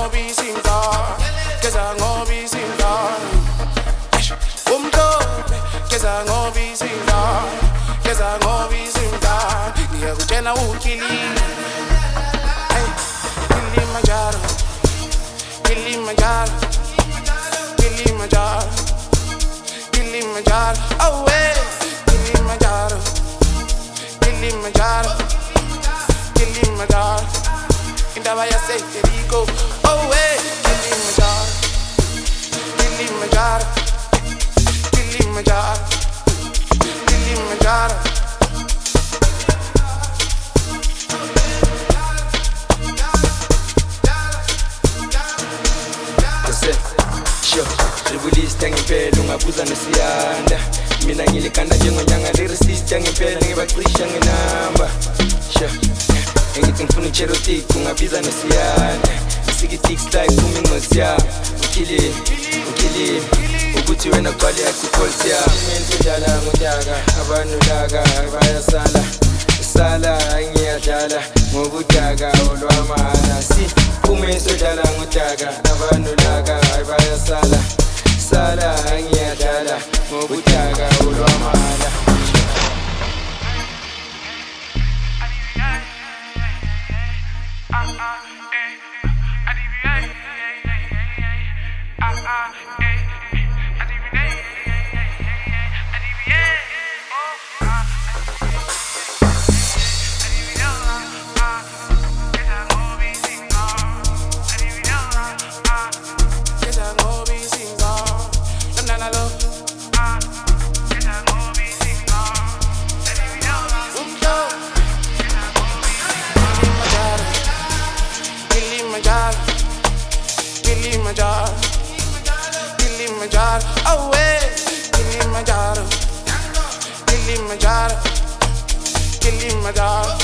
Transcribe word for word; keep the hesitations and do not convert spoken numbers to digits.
ngobi simba, keza ngobi simba. Umtobe, keza ngobi simba, keza ngobi simba. Ngiyakutshela ukili, hey, Kilimanjaro, Kilimanjaro, Kilimanjaro, Kilimanjaro, oh hey, Kilimanjaro, Kilimanjaro, Kilimanjaro. Indaba ya Federico, oh hey, Kilimanjaro, Kilimanjaro, Kilimanjaro, Kilimanjaro. Sure, release ngempela ungabuza nesiyanda. Mina ngilikanda njengonyanga lyricist ngempela ngibaqisha nginamba. Sure, ngithi ngifuna icherotic ungabiza nesiyanda. Sikitix like kumi ngosiya. Ukili, ukili ukuthi wena kwali yakupholisa ya. Ngiyadlala ngonyaka abantu laka bayasala. Sala ngiyadlala ngobudaka olwamana. Si kume sodlala ngotaka abantu laka bayasala. Sala ngiyadlala ngobudaka olwamana. Kilimanjaro, Kilimanjaro, oh hey, Kilimanjaro, Kilimanjaro, Kilimanjaro.